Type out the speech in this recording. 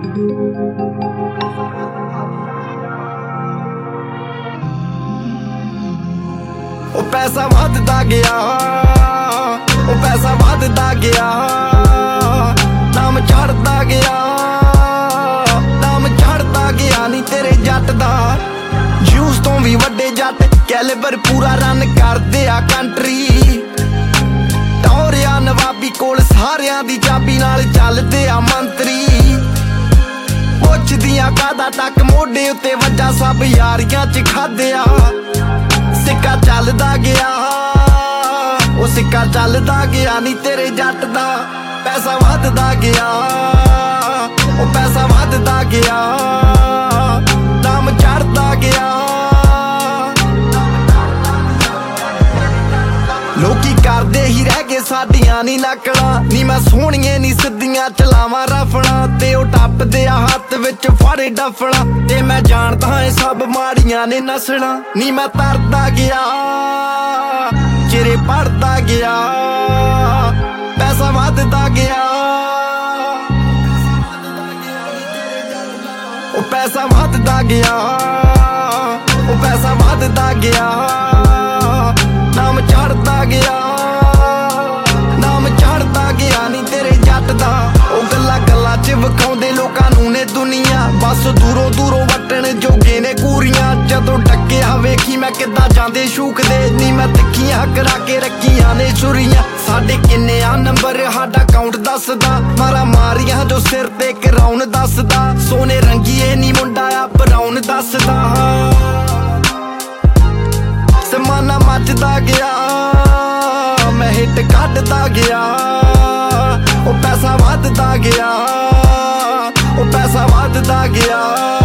ਉਹ ਪੈਸਾ ਵੱਧਦਾ ਗਿਆ, ਉਹ ਪੈਸਾ ਵੱਧਦਾ ਗਿਆ, ਨਾਮ ਚੜਦਾ ਗਿਆ, ਨਾਮ ਚੜਦਾ ਗਿਆ ਨੀ ਤੇਰੇ ਜੱਟ ਦਾ। ਜੂਸ ਤੋਂ ਵੀ ਵੱਡੇ ਜੱਟ ਕੈਲੀਬਰ ਪੂਰਾ ਰਨ ਕਰਦੇ ਆ ਕੰਟਰੀ। ਟੌਰਿਆ ਨਵਾਬੀ ਕੋਲ ਸਾਰਿਆਂ ਦੀ ਚਾਬੀ ਨਾਲ ਚੱਲਦੇ ਆ ਮੰਤਰੀ। ਪੁੱਛਦੀਆਂ ਕਾਦਾ ਟੱਕ ਮੋਢੇ ਉੱਤੇ ਵੱਜਾ, ਸਭ ਯਾਰੀਆਂ ਚ ਖਾਦਿਆ। ਸਿੱਕਾ ਚੱਲਦਾ ਗਿਆ, ਉਹ ਸਿੱਕਾ ਚੱਲਦਾ ਗਿਆ ਨੀ ਤੇਰੇ ਜੱਟ ਦਾ। ਪੈਸਾ ਵੱਧਦਾ ਗਿਆ, ਉਹ ਪੈਸਾ ਵੱਧਦਾ ਗਿਆ, ਨਾਮ ਚੜਦਾ ਗਿਆ। ਲੋਕੀ ਕਰਦੇ ਹੀ ਰਹਿ ਗਏ ਸਾਡੀਆਂ ਨੀ ਨਕਲਾਂ ਨੀ। ਮੈਂ ਸੋਹਣੀਏ ਨੀ ਸਿੱਧੀਆਂ ਚਲਾਵਾਂ ਰਫਲਾਂ, ਤੇ ਉਹ ਟੱਪਦੇ ਆ ਹੱਥ ਵਿੱਚ ਫੜੇ ਡਫਲਾਂ। ਤੇ ਮੈਂ ਜਾਣਦਾ ਇਹ ਸਭ ਮਾੜੀਆਂ ਨੇ ਨਸਲਾਂ ਨੀ। ਮੈਂ ਤਰਦਾ ਗਿਆ, ਚਿਹਰੇ ਪੜਦਾ ਗਿਆ, ਪੈਸਾ ਵੱਧਦਾ ਗਿਆ, ਉਹ ਪੈਸਾ ਵੱਧਦਾ ਗਿਆ, ਉਹ ਪੈਸਾ ਵੱਧਦਾ ਗਿਆ, ਨਾਮ ਚੜਦਾ ਗਿਆ, ਨਾਮ ਚੜਦਾ ਗਿਆ ਨੀ ਤੇਰੇ ਜੱਟ ਦਾ। ਉਹ ਗੱਲਾਂ ਗੱਲਾਂ ਚ ਵਿਖਾਉਂਦੇ ਲੋਕਾਂ ਨੂੰ ਨੇ ਦੁਨੀਆ, ਬਸ ਦੂਰੋਂ ਦੂਰੋਂ ਵੱਟਣ ਜੋਗੇ ਨੇ ਕੂਰੀਆਂ। ਜਦੋਂ ਡੱਕਿਆ ਵੇਖੀ ਮੈਂ ਕਿੱਦਾਂ ਜਾਂਦੇ ਸ਼ੂਕਦੇ ਨੀ। ਮੈਂ ਤਿੱਖੀਆਂ ਕਰਾ ਕੇ ਰੱਖੀਆਂ ਨੇ ਛੁਰੀਆਂ। ਸਾਡੇ ਕਿੰਨੇ ਆ ਨੰਬਰ ਸਾਡਾ ਕਾਊਂਟ ਦੱਸਦਾ, ਮਾਰਾ ਮਾਰੀਆਂ ਜੋ ਸਿਰ ਤੇ ਕਰਾਉਣ ਦੱਸਦਾ। ਸੋਨੇ ਰੰਗੀਏ ਨੀ ਮੁੰਡਾ ਆ ਬਰਾਉਨ ਦੱਸਦਾ। ਜ਼ਮਾਨਾ ਮੱਚਦਾ ਗਿਆ, ਮੈਂ ਹਿੱਟ ਕੱਢਦਾ ਗਿਆ, ਉਹ ਪੈਸਾ ਵੱਧਦਾ ਗਿਆ, ਉਹ ਪੈਸਾ ਵੱਧਦਾ ਗਿਆ।